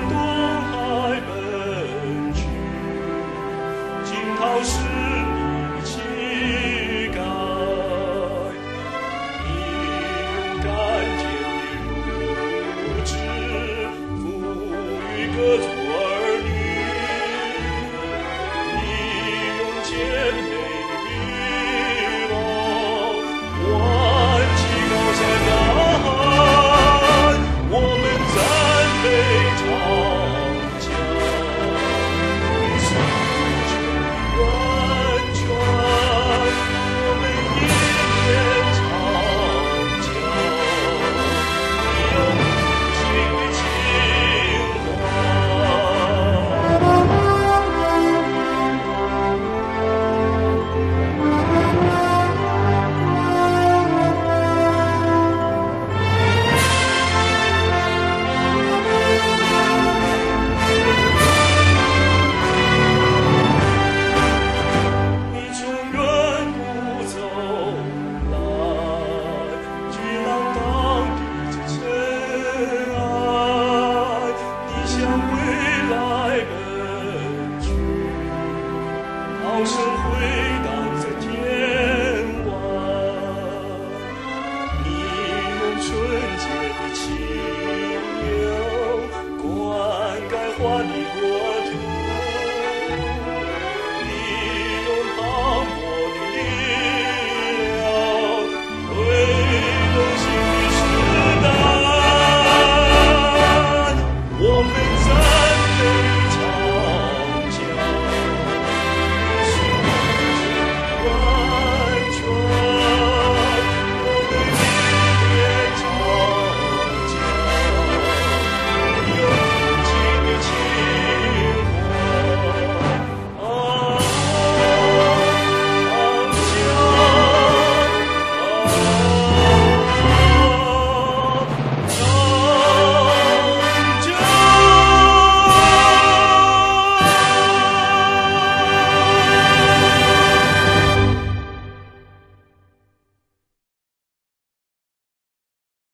东海奔去，惊涛是你的膝盖。你用甘甜的乳汁抚育各族儿女，你用坚美的臂膀挽起高山大海，我们赞美长江，苏州源泉，我们依恋长江，你有无尽的情你从远古走来，巨浪荡涤着尘埃，你向未来奔去，涛声回荡在天外。你用纯洁的清流灌溉花的